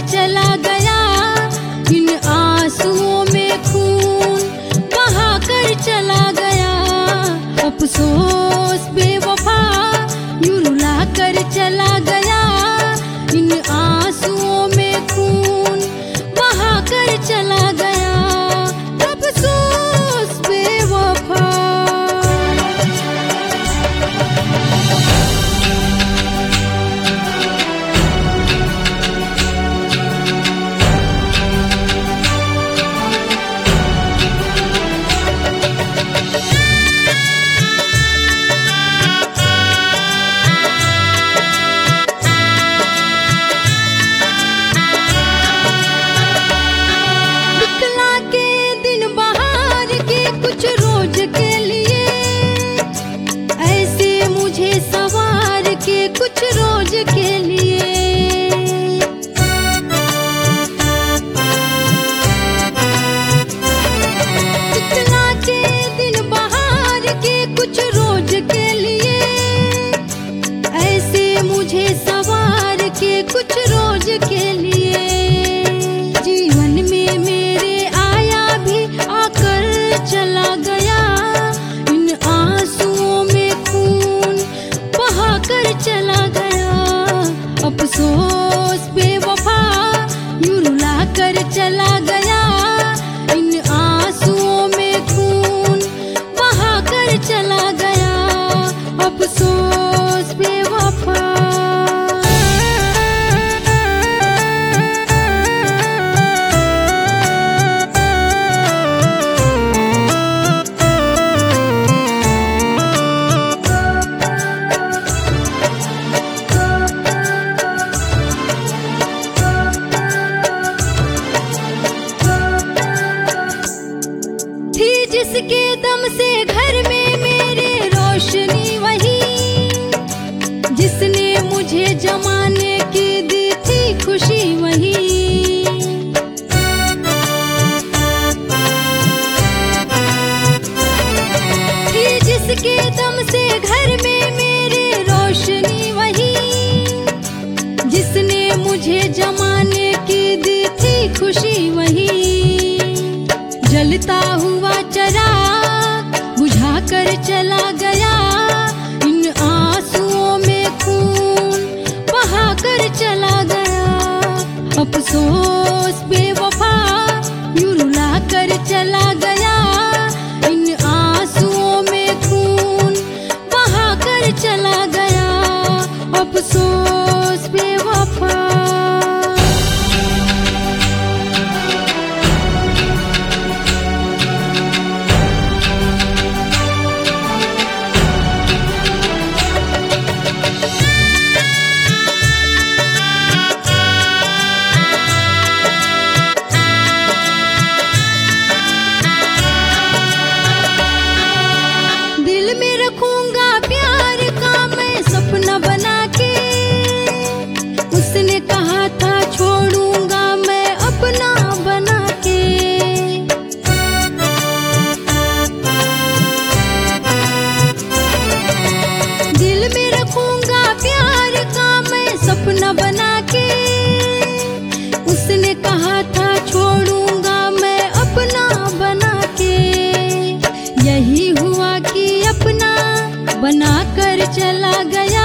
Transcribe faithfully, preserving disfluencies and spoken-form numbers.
चला गया, इन आंसुओं में खून बहा कर चला गया। अफसोस बेवफा यूं रुला कर चला गया, इन आंसुओं में खून बहा कर चला गया। अफसोस बेवफा। कुछ रोज के लिए इतना के दिन बहार के, कुछ रोज के लिए ऐसे मुझे सवार के, कुछ रोज के लिए। जीवन में मेरे आया भी आकर चला गया, इन आंसुओं में खून बहा कर चला गया। अफसोस बेवफा यूं रुला कर चला गया, इन आंसुओं में खून बहा कर चला गया। अफसोस बेवफा। जिसके दम से घर में मेरे रोशनी वही, जिसने मुझे जमाने की दी थी खुशी वही। थी जिसके दम से घर में मेरे रोशनी वही, जिसने मुझे जमाने की दी थी खुशी वही। जलता हुआ चिराग बुझा कर चला गया, इन आंसुओं में खून बहा कर चला गया। अफसोस बेवफा यूं रुला कर चला गया, इन आंसुओं में खून बहा कर चला गया। अफसोस बेवफा। उसने कहा था छोड़ूंगा मैं अपना बना के, दिल में रखूंगा प्यार का मैं सपना बना के। उसने कहा था छोड़ूंगा मैं अपना बना के, यही हुआ कि अपना बना कर चला गया।